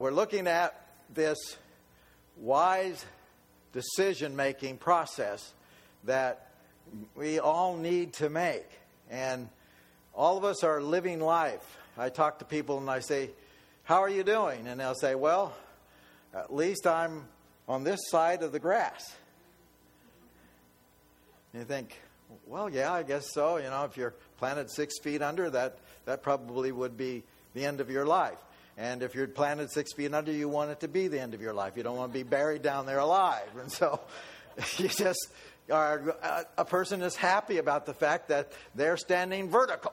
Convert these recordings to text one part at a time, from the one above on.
we're looking at this wise decision-making process that we all need to make. And all of us are living life. I talk to people and I say, how are you doing? And they'll say, well, at least I'm on this side of the grass. And you think, well, yeah, I guess so. You know, if you're planted 6 feet under, that probably would be the end of your life. And if you're planted 6 feet under, you want it to be the end of your life. You don't want to be buried down there alive. And so you just are, a person is happy about the fact that they're standing vertical.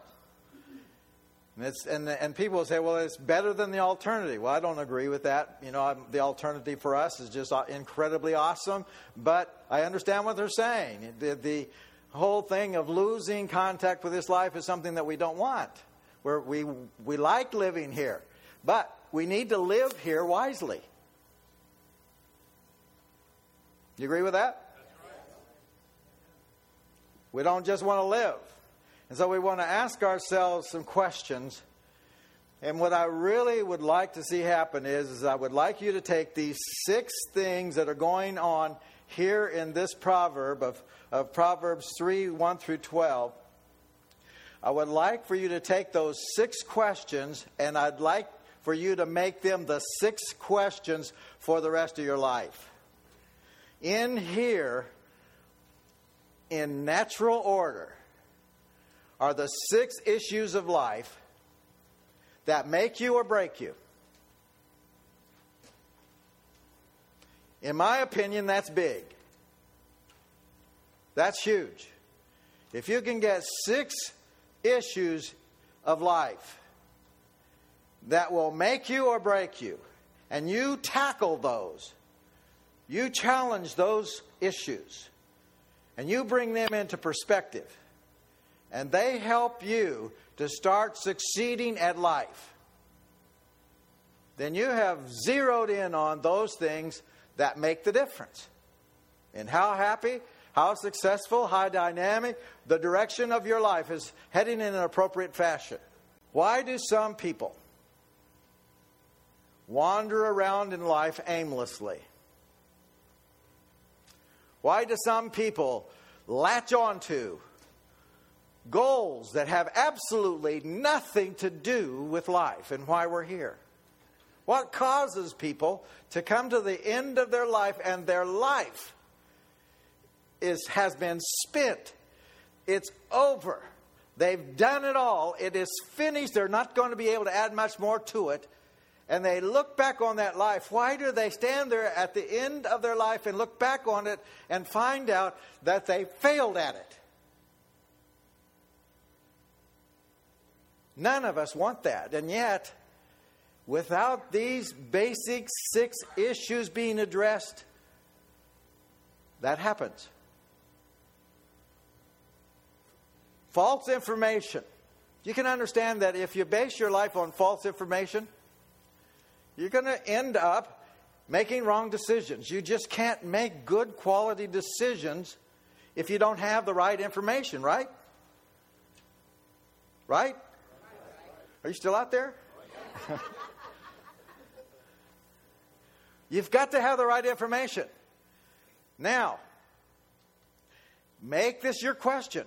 And people will say, well, it's better than the alternative. Well, I don't agree with that. You know, the alternative for us is just incredibly awesome. But I understand what they're saying. The whole thing of losing contact with this life is something that we don't want. We like living here. But we need to live here wisely. You agree with that? We don't just want to live. And so we want to ask ourselves some questions. And what I really would like to see happen is I would like you to take these 6 things that are going on here in this proverb of Proverbs 3, 1 through 12. I would like for you to take those 6 questions, and I'd like for you to make them the 6 questions for the rest of your life. In here, in natural order, are the 6 issues of life that make you or break you. In my opinion, that's big. That's huge. If you can get 6 issues of life that will make you or break you, and you tackle those, you challenge those issues, and you bring them into perspective, and they help you to start succeeding at life, then you have zeroed in on those things that make the difference in how happy, how successful, how dynamic the direction of your life is heading in an appropriate fashion. Why do some people wander around in life aimlessly? Why do some people latch onto goals that have absolutely nothing to do with life and why we're here? What causes people to come to the end of their life and their life has been spent? It's over. They've done it all. It is finished. They're not going to be able to add much more to it. And they look back on that life. Why do they stand there at the end of their life and look back on it and find out that they failed at it? None of us want that. And yet, without these basic 6 issues being addressed, that happens. False information. You can understand that if you base your life on false information, you're going to end up making wrong decisions. You just can't make good quality decisions if you don't have the right information, right? Right? Are you still out there? You've got to have the right information. Now, make this your question.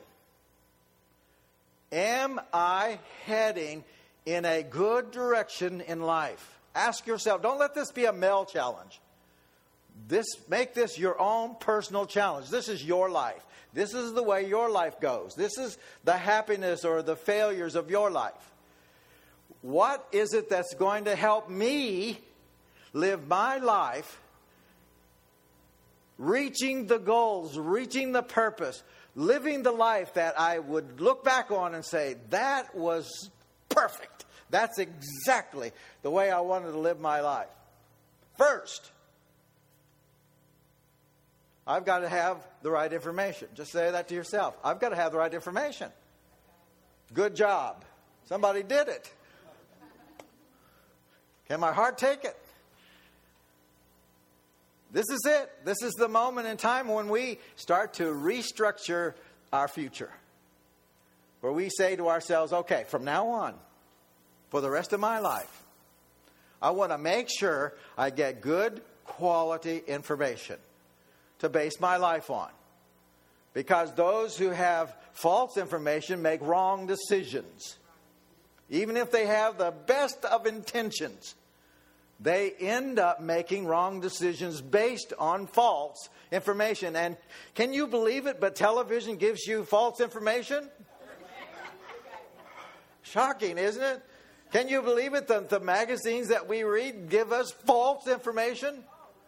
Am I heading in a good direction in life? Ask yourself. Don't let this be a male challenge. Make this your own personal challenge. This is your life. This is the way your life goes. This is the happiness or the failures of your life. What is it that's going to help me live my life reaching the goals, reaching the purpose, living the life that I would look back on and say, that was perfect. That's exactly the way I wanted to live my life. First, I've got to have the right information. Just say that to yourself. I've got to have the right information. Good job. Somebody did it. Can my heart take it? This is it. This is the moment in time when we start to restructure our future. Where we say to ourselves, okay, from now on, for the rest of my life, I want to make sure I get good quality information to base my life on. Because those who have false information make wrong decisions. Even if they have the best of intentions, they end up making wrong decisions based on false information. And can you believe it, but television gives you false information? Shocking, isn't it? Can you believe it? The magazines that we read give us false information?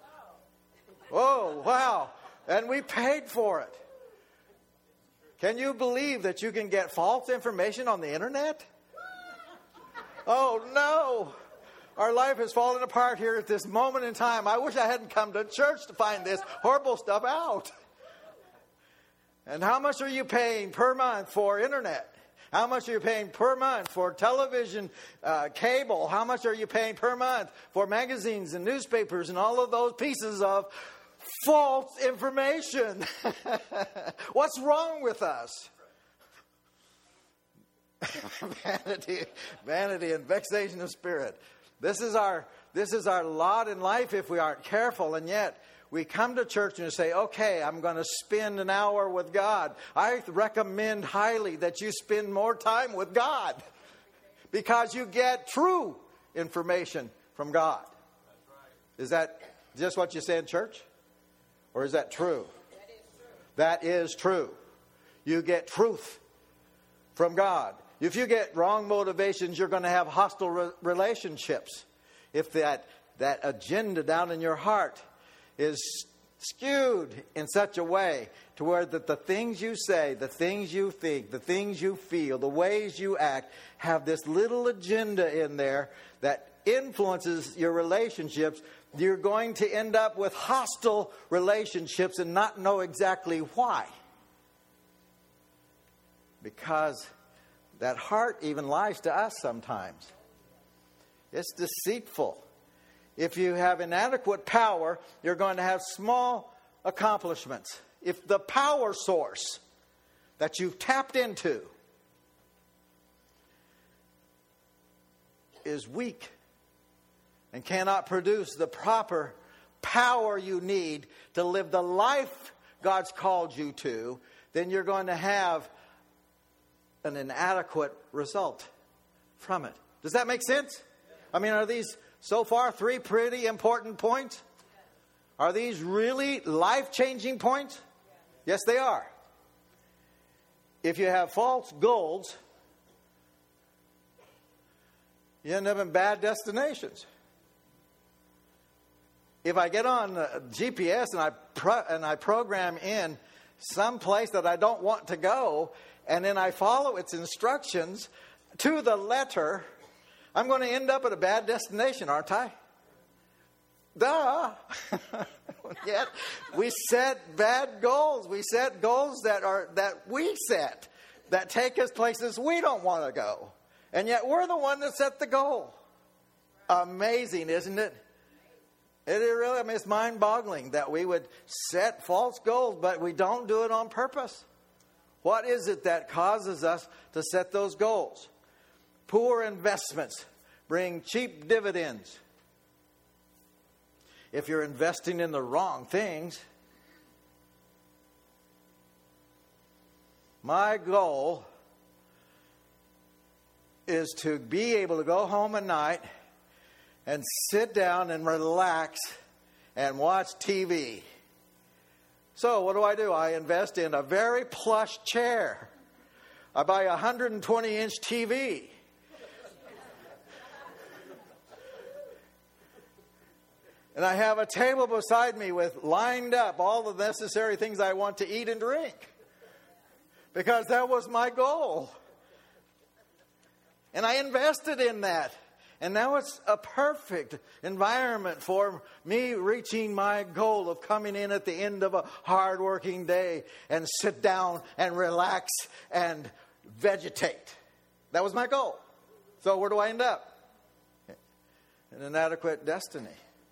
Oh, wow. And we paid for it. Can you believe that you can get false information on the internet? Oh, no. Our life has fallen apart here at this moment in time. I wish I hadn't come to church to find this horrible stuff out. And how much are you paying per month for internet? How much are you paying per month for television, cable? How much are you paying per month for magazines and newspapers and all of those pieces of false information? What's wrong with us? Vanity and vexation of spirit. This is our lot in life if we aren't careful, and yet we come to church and say, okay, I'm going to spend an hour with God. I recommend highly that you spend more time with God because you get true information from God. Is that just what you say in church? Or is that true? That is true. You get truth from God. If you get wrong motivations, you're going to have hostile relationships. If that agenda down in your heart is skewed in such a way to where that the things you say, the things you think, the things you feel, the ways you act have this little agenda in there that influences your relationships, you're going to end up with hostile relationships and not know exactly why. Because that heart even lies to us sometimes. It's deceitful. If you have inadequate power, you're going to have small accomplishments. If the power source that you've tapped into is weak and cannot produce the proper power you need to live the life God's called you to, then you're going to have an inadequate result from it. Does that make sense? I mean, are these so far 3 pretty important points? Are these really life-changing points? Yes, they are. If you have false goals, you end up in bad destinations. If I get on GPS and I program in some place that I don't want to go, and then I follow its instructions to the letter, I'm going to end up at a bad destination, aren't I? Duh. Yet we set bad goals. We set goals that we set that take us places we don't want to go. And yet we're the one that set the goal. Amazing, isn't it? It's mind-boggling that we would set false goals, but we don't do it on purpose. What is it that causes us to set those goals? Poor investments bring cheap dividends. If you're investing in the wrong things, my goal is to be able to go home at night and sit down and relax and watch TV. So what do? I invest in a very plush chair. I buy a 120-inch TV. And I have a table beside me with lined up all the necessary things I want to eat and drink. Because that was my goal. And I invested in that. And now it's a perfect environment for me reaching my goal of coming in at the end of a hard-working day and sit down and relax and vegetate. That was my goal. So where do I end up? An inadequate destiny.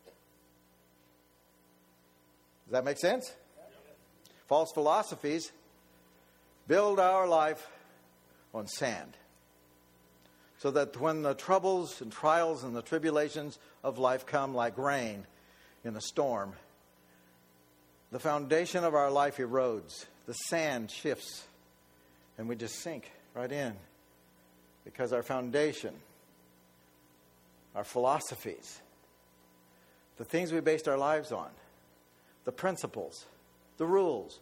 Does that make sense? False philosophies build our life on sand. so that when the troubles and trials and the tribulations of life come like rain in a storm, the foundation of our life erodes. The sand shifts, and we just sink right in because our foundation, our philosophies, the things we based our lives on, the principles, the rules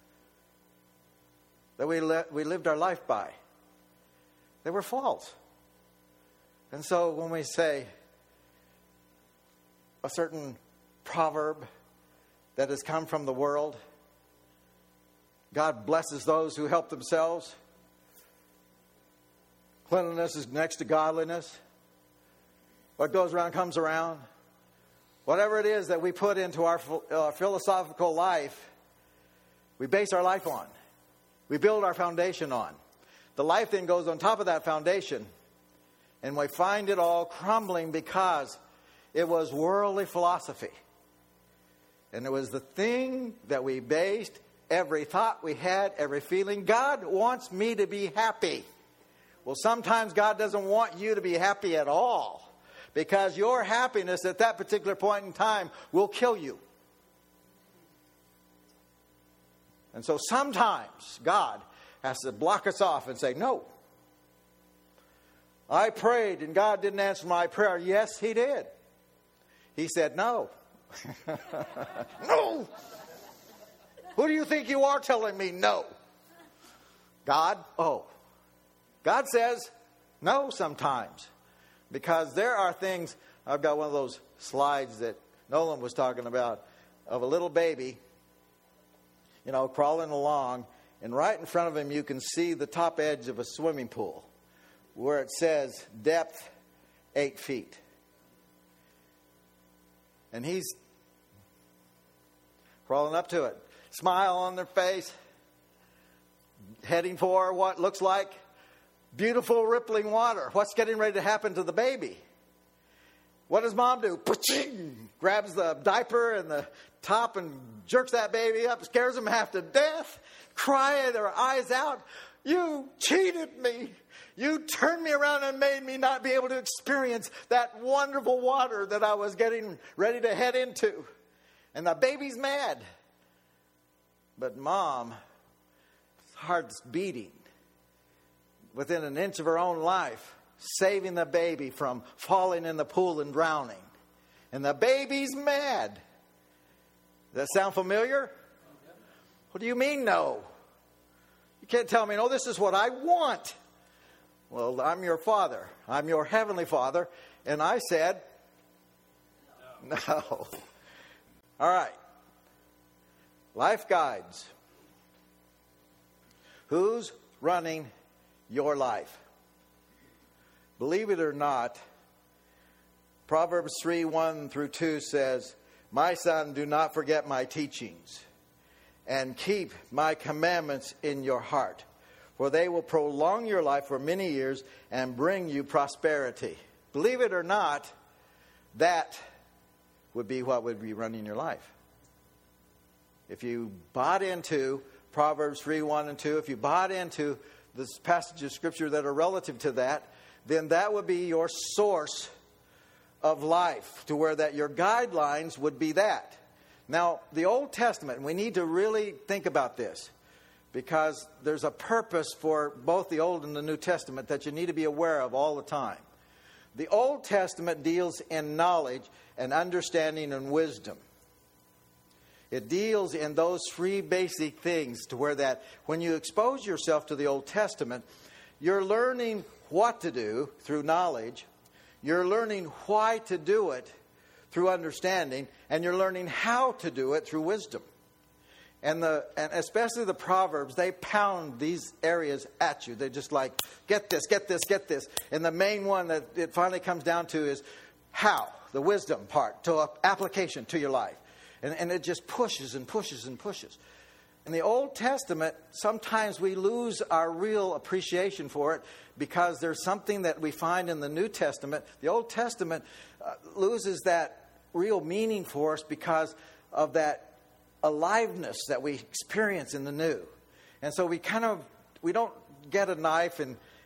that we lived our life by, they were false. And so when we say a certain proverb that has come from the world, God blesses those who help themselves, cleanliness is next to godliness, what goes around comes around, whatever it is that we put into our philosophical life, we base our life on. We build our foundation on. The life then goes on top of that foundation, and we find it all crumbling because it was worldly philosophy. And it was the thing that we based every thought we had, every feeling. God wants me to be happy. Well, sometimes God doesn't want you to be happy at all, because your happiness at that particular point in time will kill you. And so sometimes God has to block us off and say, no. I prayed and God didn't answer my prayer. Yes, He did. He said, no. No. Who do you think you are telling me no? God? Oh. God says no sometimes. Because there are things, I've got one of those slides that Nolan was talking about of a little baby, crawling along, and right in front of him you can see the top edge of a swimming pool where it says depth 8 feet. And he's crawling up to it, smile on their face, heading for what looks like beautiful rippling water. What's getting ready to happen to the baby? What does mom do? Grabs the diaper and the top and jerks that baby up, scares him half to death, crying their eyes out. You cheated me. You turned me around and made me not be able to experience that wonderful water that I was getting ready to head into. And the baby's mad. But mom's heart's beating within an inch of her own life, saving the baby from falling in the pool and drowning. And the baby's mad. Does that sound familiar? What do you mean, no? You can't tell me, no, this is what I want. Well, I'm your Father. I'm your Heavenly Father. And I said, no. All right. Life guides. Who's running your life? Believe it or not, Proverbs 3:1-2 says, my son, do not forget my teachings, and keep my commandments in your heart, for they will prolong your life for many years and bring you prosperity. Believe it or not, that would be what would be running your life. If you bought into Proverbs 3:1-2, if you bought into this passage of Scripture that are relative to that, then that would be your source of life, to where that your guidelines would be that. Now, the Old Testament, we need to really think about this, because there's a purpose for both the Old and the New Testament that you need to be aware of all the time. The Old Testament deals in knowledge and understanding and wisdom. It deals in those three basic things, to where that when you expose yourself to the Old Testament, you're learning what to do through knowledge, you're learning why to do it through understanding, and you're learning how to do it through wisdom. And especially the Proverbs, they pound these areas at you. They're just like, get this, get this, get this. And the main one that it finally comes down to is how, the wisdom part, to application to your life. And it just pushes and pushes and pushes. In the Old Testament, sometimes we lose our real appreciation for it, because there's something that we find in the New Testament. The Old Testament loses that real meaning for us because of that aliveness that we experience in the New. And so we don't get a knife and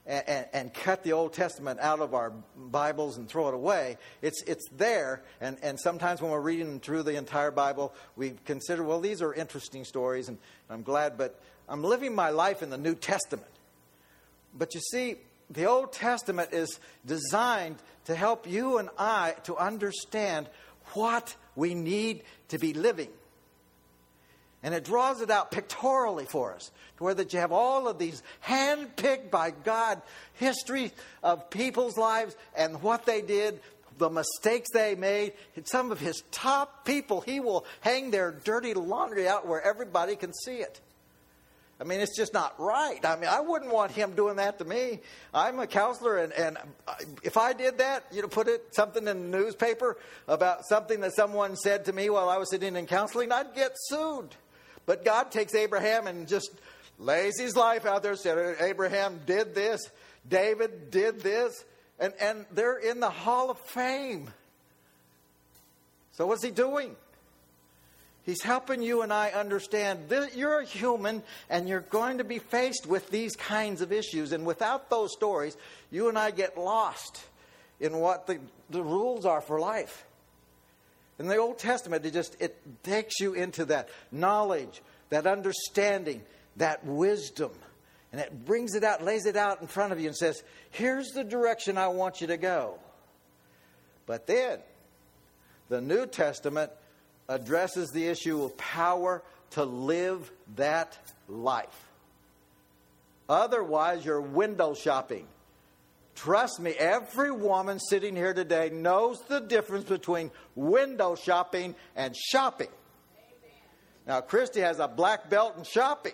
and cut the Old Testament out of our Bibles and throw it away. It's there, and sometimes when we're reading through the entire Bible, we consider, well, these are interesting stories, and I'm glad, but I'm living my life in the New Testament. But you see, the Old Testament is designed to help you and I to understand what we need to be living. And it draws it out pictorially for us, to where that you have all of these hand-picked by God history of people's lives and what they did, the mistakes they made. Some of His top people, He will hang their dirty laundry out where everybody can see it. I mean, it's just not right. I mean, I wouldn't want Him doing that to me. I'm a counselor, and if I did that, put something in the newspaper about something that someone said to me while I was sitting in counseling, I'd get sued. But God takes Abraham and just lays his life out there, said Abraham did this, David did this, and they're in the Hall of Fame. So what's He doing? He's helping you and I understand that you're a human and you're going to be faced with these kinds of issues. And without those stories, you and I get lost in what the rules are for life. In the Old Testament, it takes you into that knowledge, that understanding, that wisdom. And it brings it out, lays it out in front of you and says, here's the direction I want you to go. But then, the New Testament addresses the issue of power to live that life. Otherwise, you're window shopping. Trust me, every woman sitting here today knows the difference between window shopping and shopping. Amen. Now, Christy has a black belt in shopping.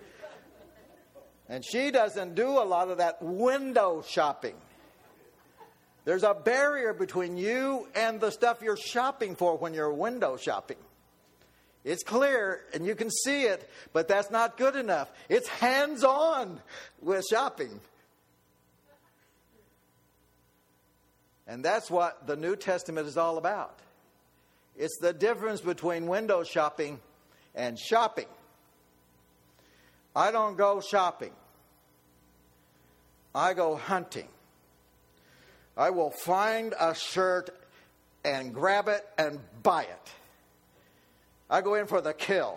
And she doesn't do a lot of that window shopping. There's a barrier between you and the stuff you're shopping for when you're window shopping. It's clear and you can see it, but that's not good enough. It's hands-on with shopping. And that's what the New Testament is all about. It's the difference between window shopping and shopping. I don't go shopping. I go hunting. I will find a shirt and grab it and buy it. I go in for the kill.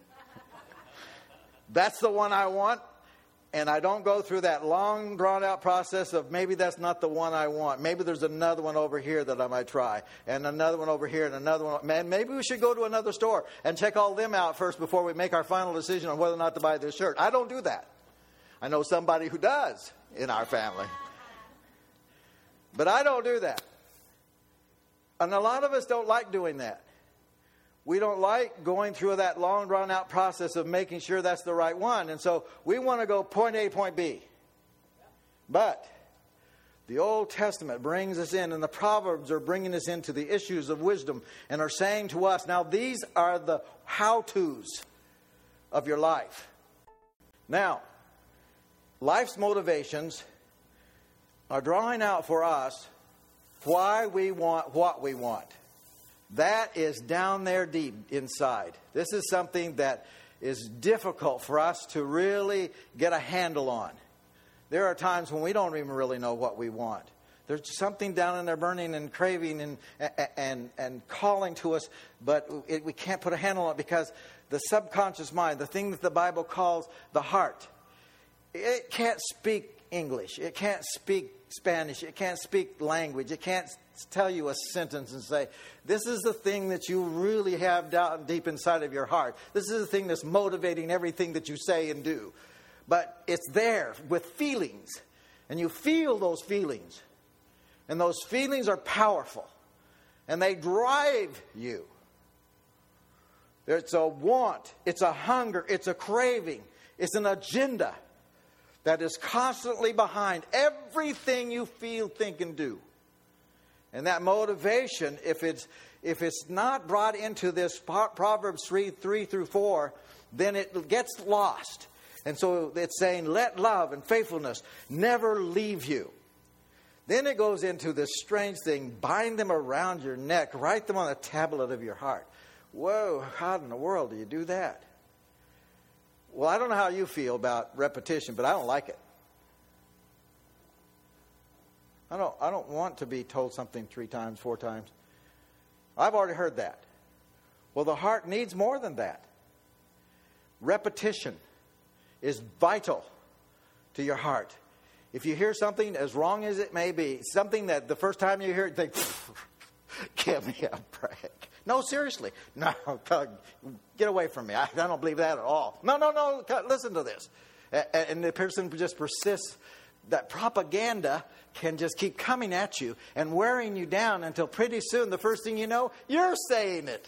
That's the one I want. And I don't go through that long, drawn-out process of maybe that's not the one I want. Maybe there's another one over here that I might try. And another one over here and another one. Man, maybe we should go to another store and check all them out first before we make our final decision on whether or not to buy this shirt. I don't do that. I know somebody who does in our family. But I don't do that. And a lot of us don't like doing that. We don't like going through that long, drawn-out process of making sure that's the right one. And so we want to go point A, point B. But the Old Testament brings us in, and the Proverbs are bringing us into the issues of wisdom and are saying to us, now these are the how-tos of your life. Now, life's motivations are drawing out for us why we want what we want. That is down there deep inside. This is something that is difficult for us to really get a handle on. There are times when we don't even really know what we want. There's something down in there burning and craving and calling to us, but we can't put a handle on it because the subconscious mind, the thing that the Bible calls the heart, it can't speak English. It can't speak Spanish. It can't speak language. It can't tell you a sentence and say, this is the thing that you really have down deep inside of your heart. This is the thing that's motivating everything that you say and do. But it's there with feelings. And you feel those feelings. And those feelings are powerful. And they drive you. It's a want. It's a hunger. It's a craving. It's an agenda that is constantly behind everything you feel, think, and do. And that motivation, if it's not brought into this Proverbs 3:3-4, then it gets lost. And so it's saying, let love and faithfulness never leave you. Then it goes into this strange thing, bind them around your neck, write them on the tablet of your heart. Whoa, how in the world do you do that? Well, I don't know how you feel about repetition, but I don't like it. I don't want to be told something 3 times, 4 times. I've already heard that. Well, the heart needs more than that. Repetition is vital to your heart. If you hear something, as wrong as it may be, something that the first time you hear it, you think, give me a break. No, seriously. No, get away from me. I don't believe that at all. No, listen to this. And the person just persists. That propaganda can just keep coming at you and wearing you down until pretty soon, the first thing you know, you're saying it.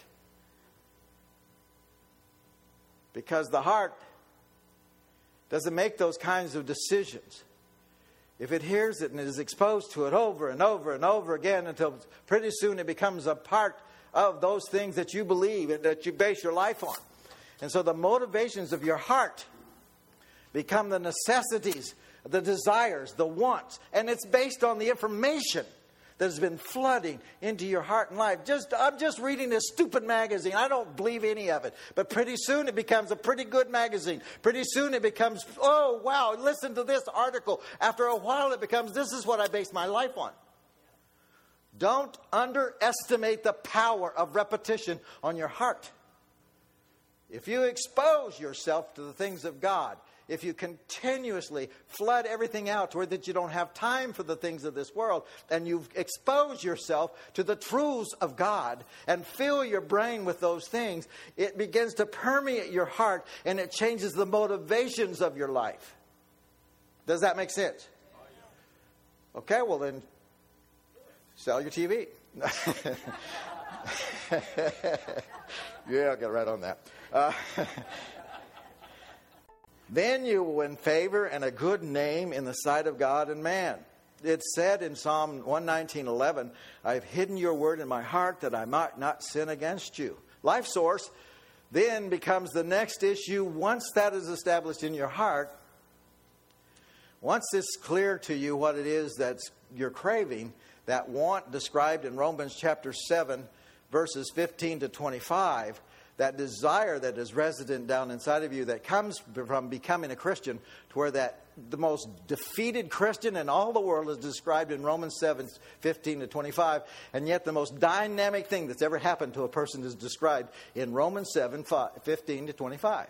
Because the heart doesn't make those kinds of decisions. If it hears it and is exposed to it over and over and over again until pretty soon it becomes a part of those things that you believe and that you base your life on. And so the motivations of your heart become the necessities, the desires, the wants. And it's based on the information that has been flooding into your heart and life. I'm just reading this stupid magazine. I don't believe any of it. But pretty soon it becomes a pretty good magazine. Pretty soon it becomes, oh, wow, listen to this article. After a while it becomes, this is what I base my life on. Don't underestimate the power of repetition on your heart. If you expose yourself to the things of God, if you continuously flood everything out to where that you don't have time for the things of this world, and you've exposed yourself to the truths of God and fill your brain with those things, it begins to permeate your heart and it changes the motivations of your life. Does that make sense? Okay, well then, sell your TV. Yeah, I'll get right on that. Then you will win favor and a good name in the sight of God and man. It's said in Psalm 119:11, I've hidden your word in my heart that I might not sin against you. Life source then becomes the next issue. Once that is established in your heart, once it's clear to you what it is that you're craving, that want described in Romans chapter 7, verses 15 to 25, that desire that is resident down inside of you that comes from becoming a Christian, to where that the most defeated Christian in all the world is described in Romans 7, 15 to 25, and yet the most dynamic thing that's ever happened to a person is described in Romans 7, 15 to 25.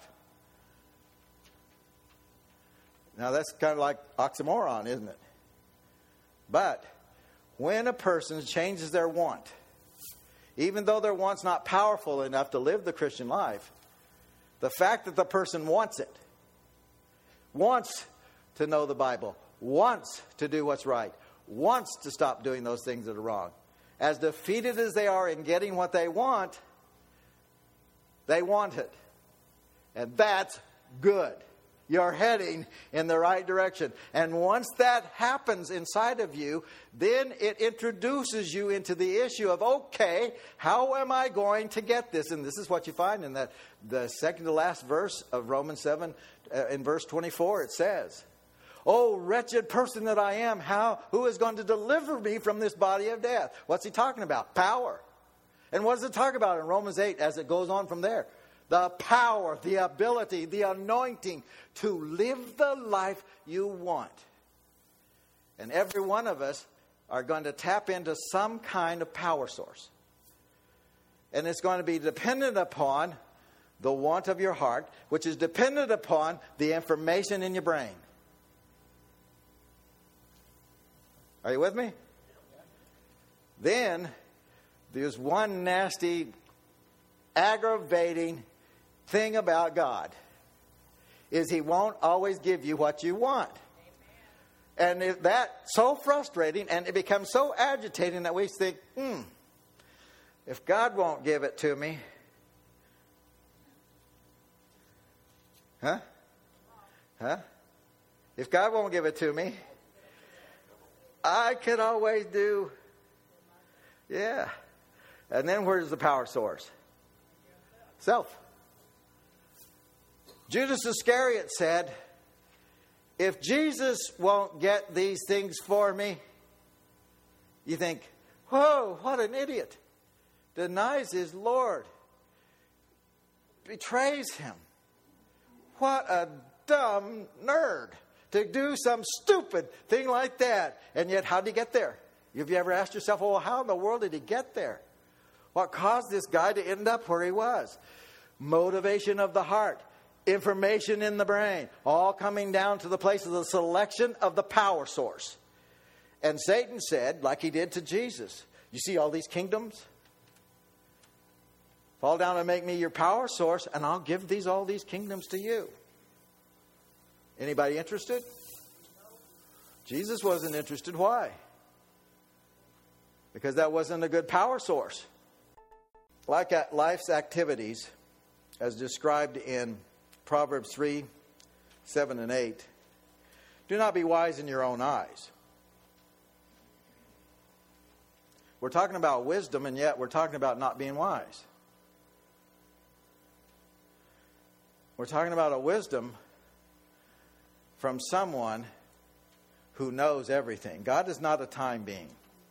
Now that's kind of like oxymoron, isn't it? But when a person changes their want, even though their want's not powerful enough to live the Christian life, the fact that the person wants it, wants to know the Bible, wants to do what's right, wants to stop doing those things that are wrong, as defeated as they are in getting what they want it. And that's good. You're heading in the right direction. And once that happens inside of you, then it introduces you into the issue of, okay, how am I going to get this? And this is what you find in the second to last verse of Romans 7, in verse 24, it says, oh, wretched person that I am, who is going to deliver me from this body of death? What's he talking about? Power. And what does it talk about in Romans 8 as it goes on from there? The power, the ability, the anointing to live the life you want. And every one of us are going to tap into some kind of power source. And it's going to be dependent upon the want of your heart, which is dependent upon the information in your brain. Are you with me? Then there's one nasty, aggravating thing about God, is He won't always give you what you want. And that's so frustrating, and it becomes so agitating that we think, if God won't give it to me, if God won't give it to me, I could always do, yeah. And then where's the power source? Self. Judas Iscariot said, if Jesus won't get these things for me, you think, whoa, what an idiot. Denies his Lord. Betrays him. What a dumb nerd to do some stupid thing like that. And yet, how did he get there? Have you ever asked yourself, well, how in the world did he get there? What caused this guy to end up where he was? Motivation of the heart, information in the brain, all coming down to the place of the selection of the power source. And Satan said, like he did to Jesus, you see all these kingdoms? Fall down and make me your power source, and I'll give all these kingdoms to you. Anybody interested? Jesus wasn't interested. Why? Because that wasn't a good power source. Like at life's activities, as described in Proverbs 3, 7 and 8, do not be wise in your own eyes. We're talking about wisdom, and yet we're talking about not being wise. We're talking about a wisdom from someone who knows everything. God is not a time being.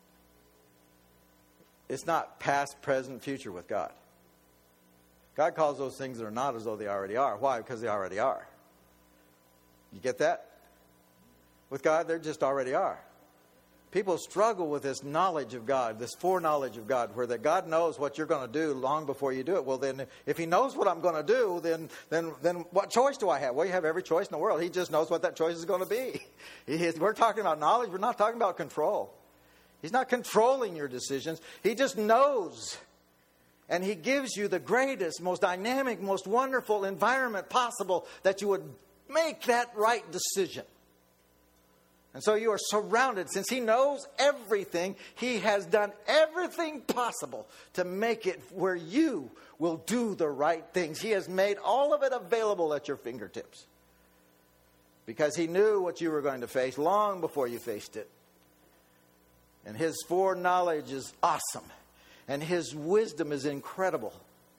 It's not past, present, future with God. God calls those things that are not as though they already are. Why? Because they already are. You get that? With God, they just already are. People struggle with this knowledge of God, this foreknowledge of God, where that God knows what you're going to do long before you do it. Well, then, if He knows what I'm going to do, then what choice do I have? Well, you have every choice in the world. He just knows what that choice is going to be. We're talking about knowledge. We're not talking about control. He's not controlling your decisions. He just knows. And He gives you the greatest, most dynamic, most wonderful environment possible that you would make that right decision. And so you are surrounded. Since He knows everything, He has done everything possible to make it where you will do the right things. He has made all of it available at your fingertips. Because He knew what you were going to face long before you faced it. And His foreknowledge is awesome. And His wisdom is incredible.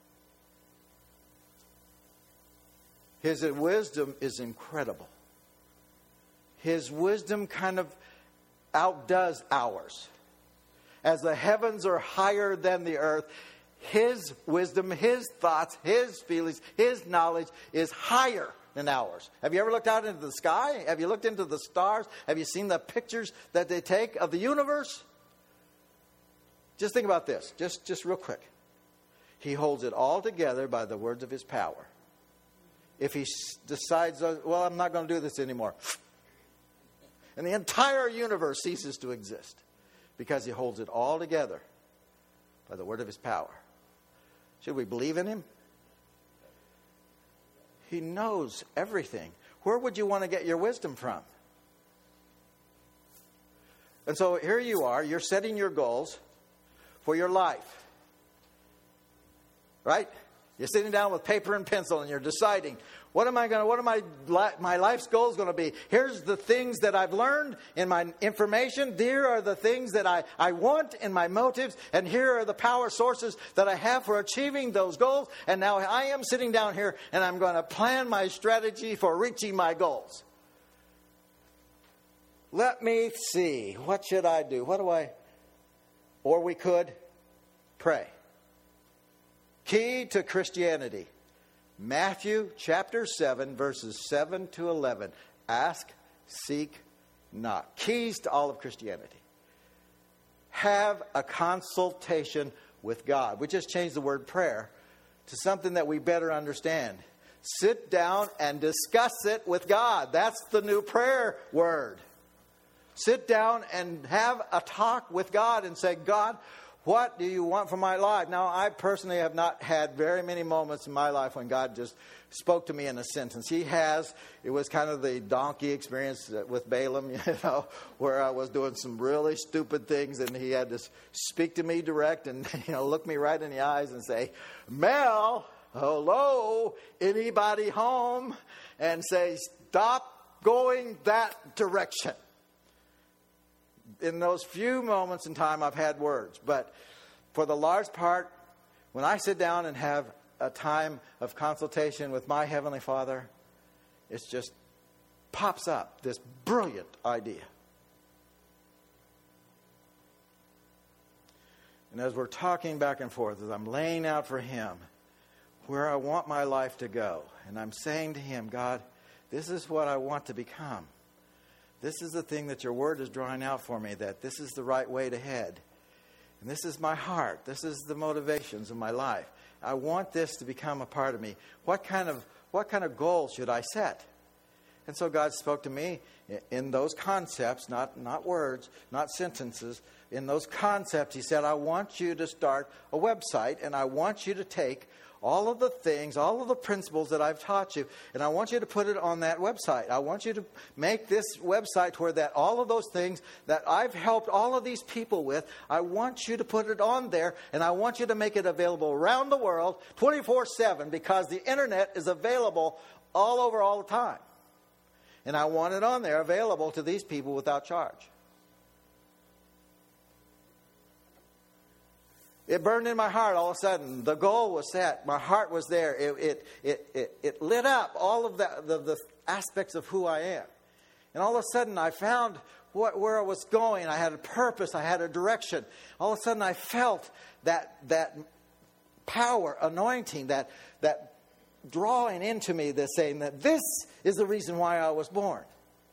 His wisdom is incredible. His wisdom kind of outdoes ours. As the heavens are higher than the earth, His wisdom, His thoughts, His feelings, His knowledge is higher than ours. Have you ever looked out into the sky? Have you looked into the stars? Have you seen the pictures that they take of the universe? Just think about this, just real quick. He holds it all together by the words of His power. If He decides, well, I'm not going to do this anymore, and the entire universe ceases to exist because He holds it all together by the word of His power. Should we believe in Him? He knows everything. Where would you want to get your wisdom from? And so here you are, you're setting your goals for your life. Right? You're sitting down with paper and pencil and you're deciding, what are my life's goals going to be? Here's the things that I've learned in my information. Here are the things that I want in my motives. And here are the power sources that I have for achieving those goals. And now I am sitting down here and I'm going to plan my strategy for reaching my goals. Let me see. What should I do? Or we could pray. Key to Christianity. Matthew chapter 7, verses 7 to 11. Ask, seek, knock. Keys to all of Christianity. Have a consultation with God. We just changed the word prayer to something that we better understand. Sit down and discuss it with God. That's the new prayer word. Sit down and have a talk with God and say, God, what do you want from my life? Now, I personally have not had very many moments in my life when God just spoke to me in a sentence. He has. It was kind of the donkey experience with Balaam, where I was doing some really stupid things and He had to speak to me direct and, look me right in the eyes and say, Mel, hello, anybody home? And say, stop going that direction. In those few moments in time, I've had words. But for the large part, when I sit down and have a time of consultation with my Heavenly Father, it just pops up, this brilliant idea. And as we're talking back and forth, as I'm laying out for Him where I want my life to go, and I'm saying to Him, God, this is what I want to become. This is the thing that your word is drawing out for me, that this is the right way to head. And this is my heart. This is the motivations of my life. I want this to become a part of me. What kind of goals should I set? And so God spoke to me in those concepts, not words, not sentences. In those concepts, He said, I want you to start a website, and I want you to take all of the things, all of the principles that I've taught you, and I want you to put it on that website. I want you to make this website where that all of those things that I've helped all of these people with, I want you to put it on there, and I want you to make it available around the world 24/7, because the internet is available all over all the time. And I want it on there available to these people without charge. It burned in my heart all of a sudden. The goal was set. My heart was there. It lit up all of the aspects of who I am. And all of a sudden I found where I was going. I had a purpose. I had a direction. All of a sudden I felt that power, anointing, that drawing into me, this saying that this is the reason why I was born.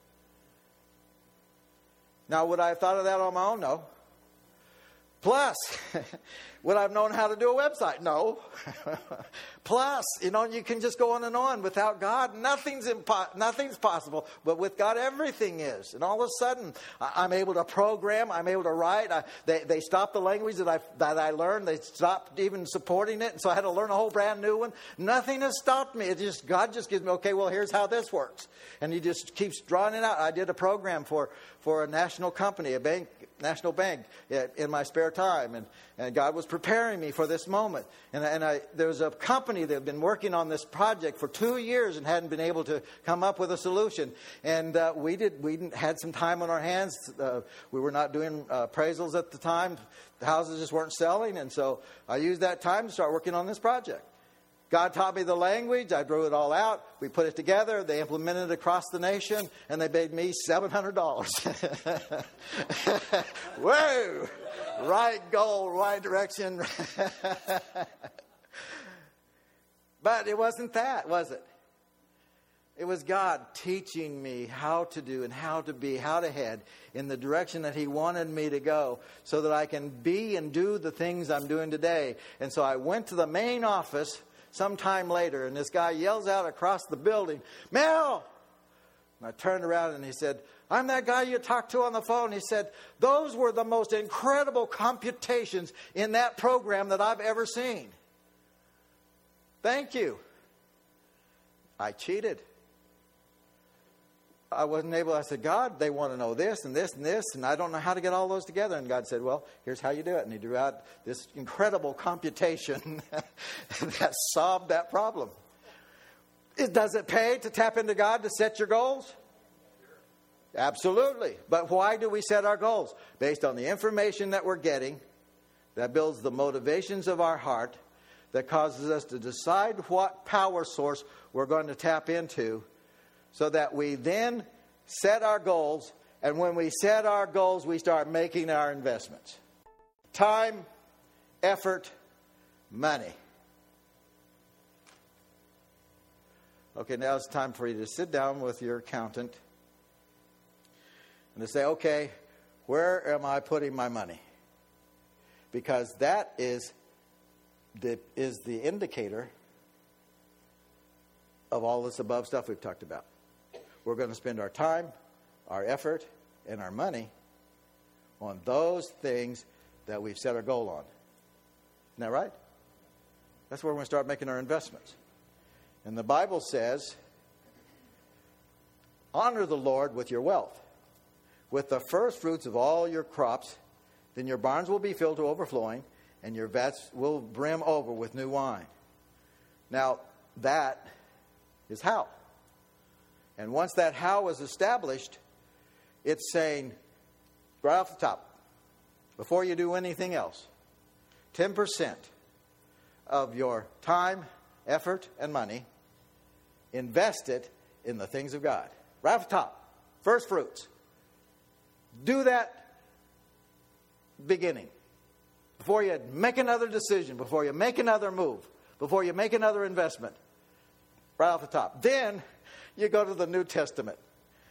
Now, would I have thought of that on my own? No. Plus, would I have known how to do a website? No. Plus, you can just go on and on. Without God, nothing's possible. But with God, everything is. And all of a sudden, I'm able to program. I'm able to write. They stopped the language that I learned. They stopped even supporting it. And so I had to learn a whole brand new one. Nothing has stopped me. God just gives me, okay, well, here's how this works. And He just keeps drawing it out. I did a program for a national company, national bank, in my spare time. And God was preparing me for this moment. And there was a company that had been working on this project for 2 years and hadn't been able to come up with a solution. And we had some time on our hands. We were not doing appraisals at the time. The houses just weren't selling. And so I used that time to start working on this project. God taught me the language. I drew it all out. We put it together. They implemented it across the nation, and they paid me $700. Whoa! Right goal, right direction. But it wasn't that, was it? It was God teaching me how to do and how to be, how to head in the direction that He wanted me to go, so that I can be and do the things I'm doing today. And so I went to the main office sometime later, and this guy yells out across the building, "Mel!" And I turned around and he said, "I'm that guy you talked to on the phone." He said, "Those were the most incredible computations in that program that I've ever seen. Thank you." I cheated. I wasn't able. I said, "God, they want to know this and this and this, and I don't know how to get all those together." And God said, "Well, here's how you do it." And He drew out this incredible computation that solved that problem. Does it pay to tap into God to set your goals? Absolutely. But why do we set our goals? Based on the information that we're getting, that builds the motivations of our heart, that causes us to decide what power source we're going to tap into, so that we then set our goals. And when we set our goals, we start making our investments. Time, effort, money. Okay, now it's time for you to sit down with your accountant and to say, okay, where am I putting my money? Because that is the indicator of all this above stuff we've talked about. We're going to spend our time, our effort, and our money on those things that we've set our goal on. Isn't that right? That's where we're going to start making our investments. And the Bible says, honor the Lord with your wealth, with the first fruits of all your crops. Then your barns will be filled to overflowing, and your vats will brim over with new wine. Now, that is how. And once that how is established, it's saying, right off the top, before you do anything else, 10% of your time, effort, and money, invest it in the things of God. Right off the top, first fruits. Do that beginning. Before you make another decision, before you make another move, before you make another investment, right off the top. Then you go to the New Testament.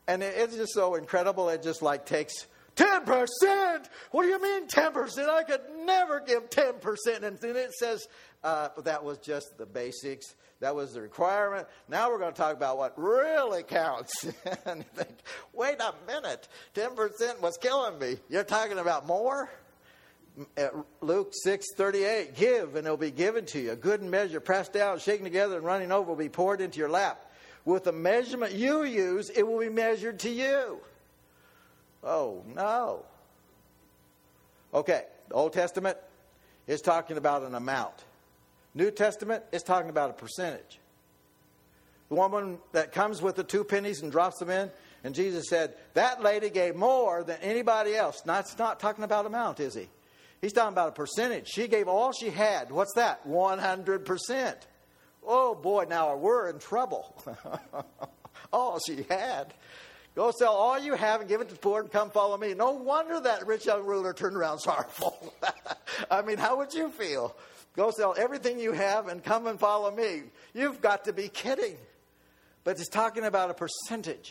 And it's just so incredible. It just like takes 10%. What do you mean 10%? I could never give 10%. And then it says, but that was just the basics. That was the requirement. Now we're going to talk about what really counts. And you think, wait a minute, 10% was killing me. You're talking about more? Luke 6:38, give and it'll be given to you. A good measure, pressed down, shaken together, and running over will be poured into your lap. With the measurement you use, it will be measured to you. Oh, no. Okay, the Old Testament is talking about an amount. New Testament is talking about a percentage. The woman that comes with the 2 pennies and drops them in, and Jesus said, that lady gave more than anybody else. Now, it's not talking about amount, is he? He's talking about a percentage. She gave all she had. What's that? 100%. Oh, boy, now we're in trouble. All she had. Go sell all you have and give it to the poor and come follow me. No wonder that rich young ruler turned around sorrowful. I mean, how would you feel? Go sell everything you have and come and follow me. You've got to be kidding. But it's talking about a percentage.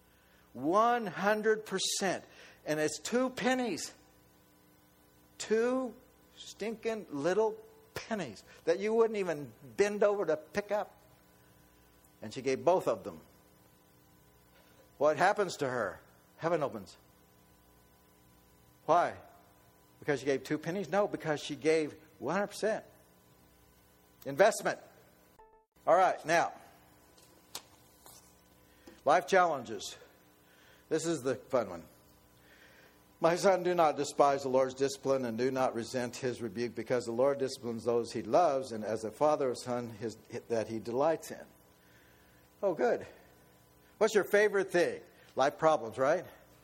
100%. And it's 2 pennies. 2 stinking little pennies that you wouldn't even bend over to pick up. And she gave both of them. What happens to her? Heaven opens. Why? Because she gave 2 pennies? No, because she gave 100%. Investment. All right, now. Life challenges. This is the fun one. My son, do not despise the Lord's discipline and do not resent his rebuke, because the Lord disciplines those he loves, and as a father or son that he delights in. Oh, good. What's your favorite thing? Life problems, right?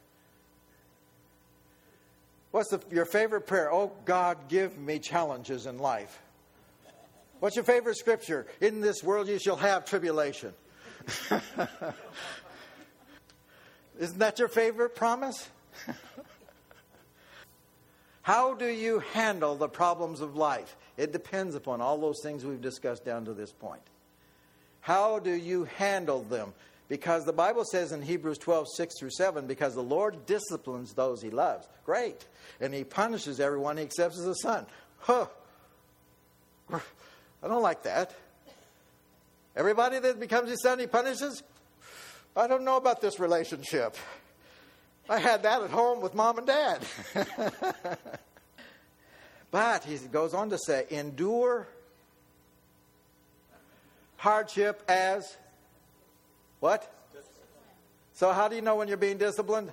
What's your favorite prayer? Oh, God, give me challenges in life. What's your favorite scripture? In this world you shall have tribulation. Isn't that your favorite promise? How do you handle the problems of life? It depends upon all those things we've discussed down to this point. How do you handle them? Because the Bible says in Hebrews 12:6-7, because the Lord disciplines those he loves. Great. And he punishes everyone he accepts as a son. Huh. I don't like that. Everybody that becomes his son he punishes? I don't know about this relationship. I had that at home with mom and dad. But he goes on to say, endure hardship as what? So how do you know when you're being disciplined?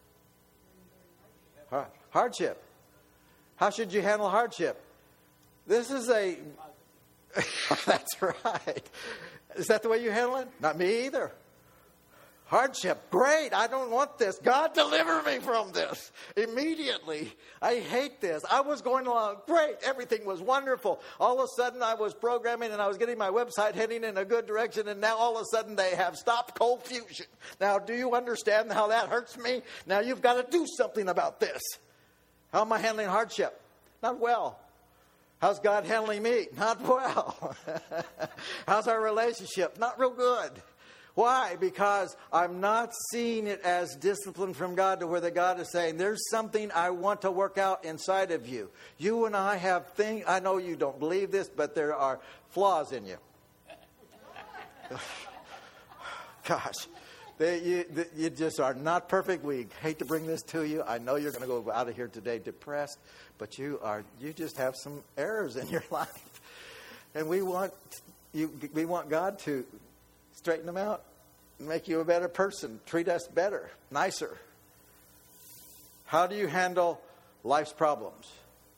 Hardship. How should you handle hardship? This is a... That's right. Is that the way you handle it? Not me either. Hardship, great, I don't want this. God, deliver me from this immediately. I hate this. I was going along great. Everything was wonderful. All of a sudden I was programming and I was getting my website heading in a good direction, and now all of a sudden they have stopped cold fusion. Now, do you understand how that hurts me? Now you've got to do something about this. How am I handling hardship? Not well. How's God handling me? Not well. How's our relationship? Not real good. Why? Because I'm not seeing it as discipline from God, to where the God is saying, there's something I want to work out inside of you. You and I have things, I know you don't believe this, but there are flaws in you. Gosh, you just are not perfect. We hate to bring this to you. I know you're going to go out of here today depressed, but you just have some errors in your life. And we want God to straighten them out and make you a better person. Treat us better, nicer. How do you handle life's problems?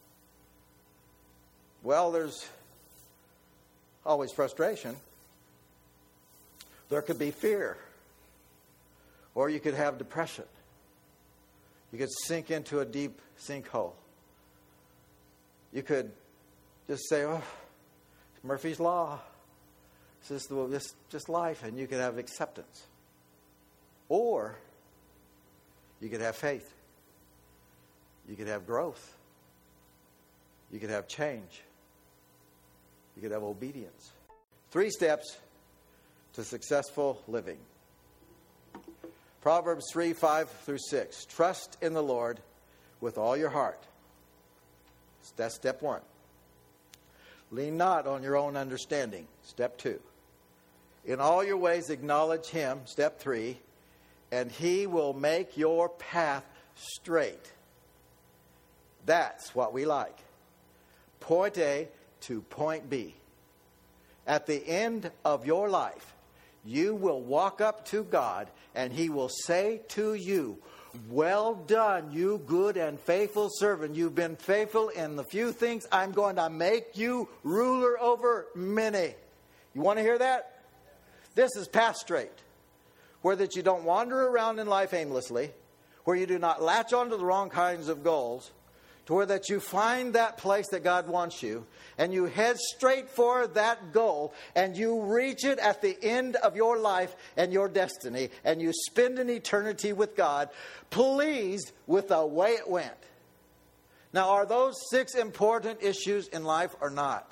Well, there's always frustration. There could be fear. Or you could have depression. You could sink into a deep sinkhole. You could just say, oh, Murphy's Law. This is just life, and you could have acceptance. Or you could have faith. You could have growth. You could have change. You could have obedience. 3 steps to successful living. Proverbs 3, 5 through 6. Trust in the Lord with all your heart. That's step 1. Lean not on your own understanding. Step 2. In all your ways acknowledge Him. Step 3. And He will make your path straight. That's what we like. Point A to point B. At the end of your life, you will walk up to God and He will say to you, well done, you good and faithful servant. You've been faithful in the few things. I'm going to make you ruler over many. You want to hear that? This is path straight. Where that you don't wander around in life aimlessly. Where you do not latch onto the wrong kinds of goals. To where that you find that place that God wants you. And you head straight for that goal. And you reach it at the end of your life and your destiny. And you spend an eternity with God, pleased with the way it went. Now, are those 6 important issues in life or not?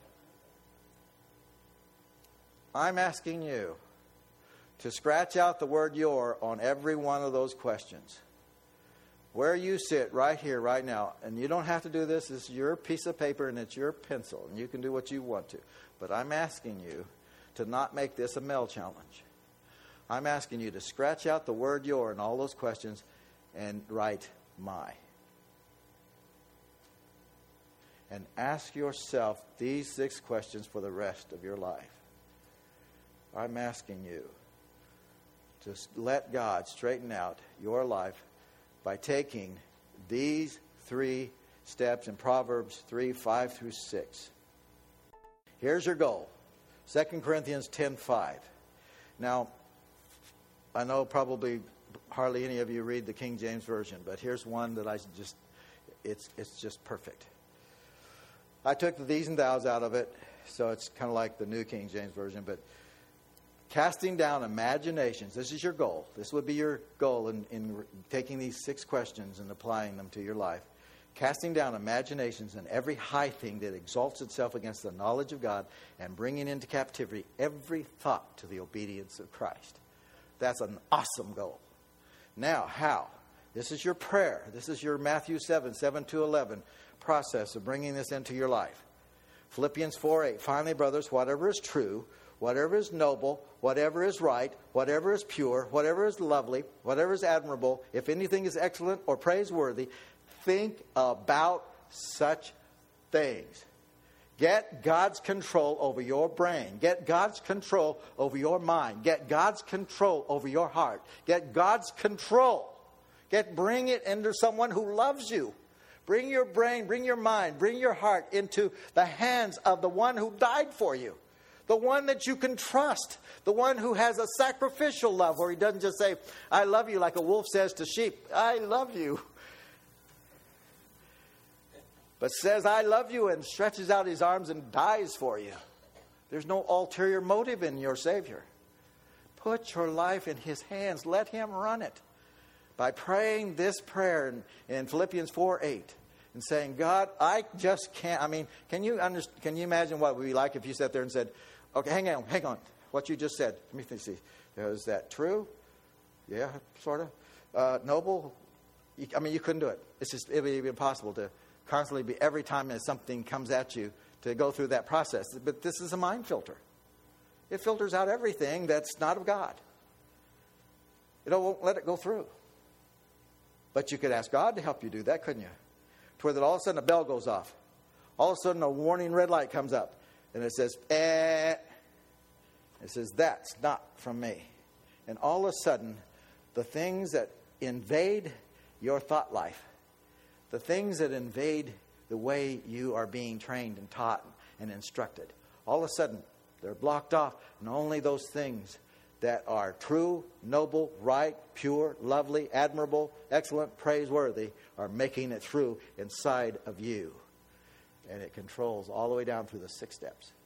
I'm asking you to scratch out the word your on every one of those questions. Where you sit right here, right now, and you don't have to do this. This is your piece of paper and it's your pencil, and you can do what you want to. But I'm asking you to not make this a Mel challenge. I'm asking you to scratch out the word your in all those questions and write my. And ask yourself these 6 questions for the rest of your life. I'm asking you to let God straighten out your life by taking these 3 steps in Proverbs 3, 5 through 6. Here's your goal. 2 Corinthians 10:5. Now, I know probably hardly any of you read the King James Version, but here's one that it's just perfect. I took the these and thous out of it, so it's kind of like the New King James Version, but casting down imaginations. This is your goal. This would be your goal in taking these 6 questions and applying them to your life. Casting down imaginations and every high thing that exalts itself against the knowledge of God, and bringing into captivity every thought to the obedience of Christ. That's an awesome goal. Now, how? This is your prayer. This is your Matthew 7 to 11 process of bringing this into your life. Philippians 4:8. Finally, brothers, whatever is true, whatever is noble, whatever is right, whatever is pure, whatever is lovely, whatever is admirable, if anything is excellent or praiseworthy, think about such things. Get God's control over your brain. Get God's control over your mind. Get God's control over your heart. Get God's control. Bring it into someone who loves you. Bring your brain, bring your mind, bring your heart into the hands of the one who died for you. The one that you can trust. The one who has a sacrificial love, where He doesn't just say, I love you, like a wolf says to sheep. I love you. But says, I love you, and stretches out His arms and dies for you. There's no ulterior motive in your Savior. Put your life in His hands. Let Him run it. By praying this prayer in Philippians 4:8. And saying, God, I just can't. I mean, can you imagine what it would be like if you sat there and said, okay, hang on. What you just said. Let me see. Is that true? Yeah, sort of. Noble? You couldn't do it. It would be impossible to constantly be, every time that something comes at you, to go through that process. But this is a mind filter. It filters out everything that's not of God. It won't let it go through. But you could ask God to help you do that, couldn't you? To where that all of a sudden a bell goes off. All of a sudden a warning red light comes up. And it says, It says, that's not from me. And all of a sudden, the things that invade your thought life, the things that invade the way you are being trained and taught and instructed, all of a sudden, they're blocked off. And only those things that are true, noble, right, pure, lovely, admirable, excellent, praiseworthy are making it through inside of you. And it controls all the way down through the 6 steps.